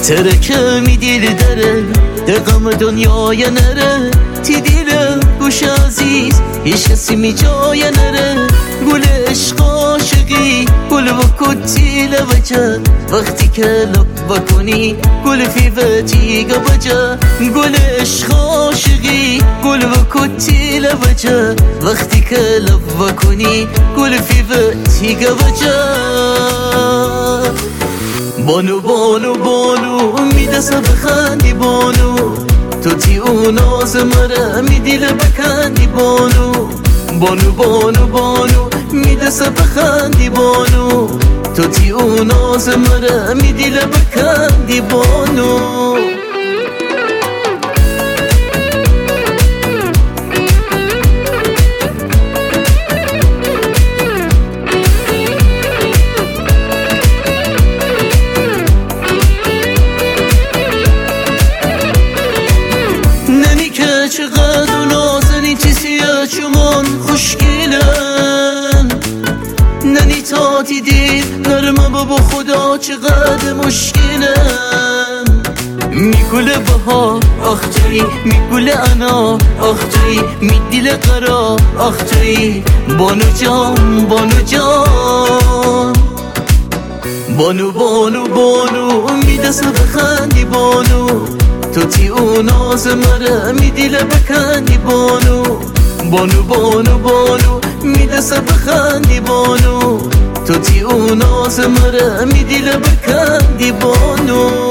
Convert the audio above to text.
ترکه می دیل داره دقم دنیای نره تی دیل گوش عزیز هیچ کسی می جای نره گل عشق عاشقی گل و کتی لوجه وقتی که لب بکنی گل فیوتی گوجه گل عشق عاشقی گل و کتی لوجه وقتی که لب بکنی گل فیوتی گوجه بانو بانو بانو میدسه بخندی بانو تو تی اون آز مره میدیل بکندی بانو بانو بانو بانو میدسه بخندی بانو تو تی اون آز مره میدیل بکندی بانو چقدر نازنی چی سیاه چمان خوشگلن ننی تا دیدید نرمه بابا خدا چقدر مشکلن میگوله بها آخ توی میگوله انا آخ توی میدیل قرار آخ توی بانو جان بانو جان بانو بانو بانو میدسه بخندی بانو تو تی اون آز مره میدیل بکندی بانو بانو بانو بانو میدسه بخندی بانو تو تی اون آز مره میدیل بکندی بانو